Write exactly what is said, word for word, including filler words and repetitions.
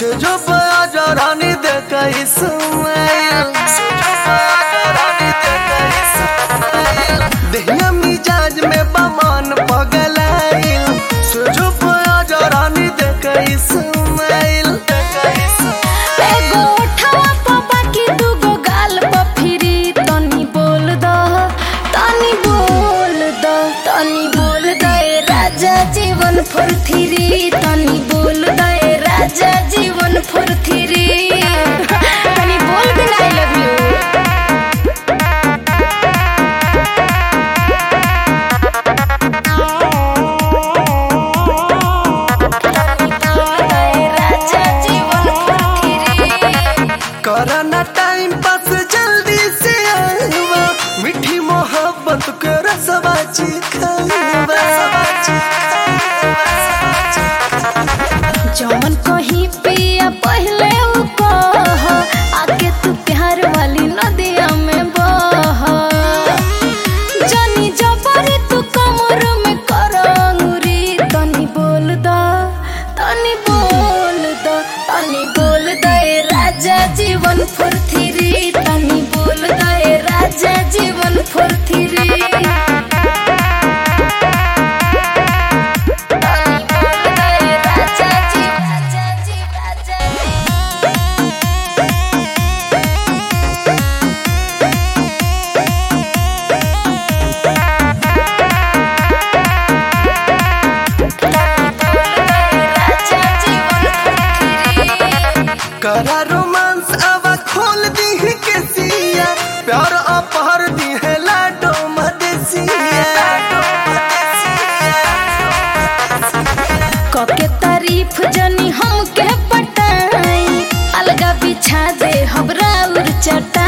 से जो आजा रानी देखा इस्माइल से जो आजा रानी देखा इस्माइल देहिया मिजाज में बमान पगलाइल से जो आजा रानी देखा इस्माइल देखा इस्माइल एगो उठावा प बाकी दूगो गाल प फिरी तनी बोल द तनी बोल द तनी बोल द ए राजा जीवन फुरथिरी तनी बोल द ए राजा जीवन फुरथिरी तनी बोल दे आई लव यू करना टाइम पास जल्दी से आवा मीठी मोहब्बत के रसवा चिखावा जौन कहीं पिया पहले उ कह आके तू प्यार वाली नदिया में बह जानी जबरी तू कमर में कर अंगुरी तनी बोल द तनी बोल द तनी बोल द ए राजा जीवन फुरथिरी तनी बोल द ए राजा जीवन फुरथिरी करा रोमांस अब खोल दी है केसिया प्यार अपहर दी है लाडो मदेसिया कके तारीफ जनी हमके पटाई अलगा बिछा दे हमरा उर चटा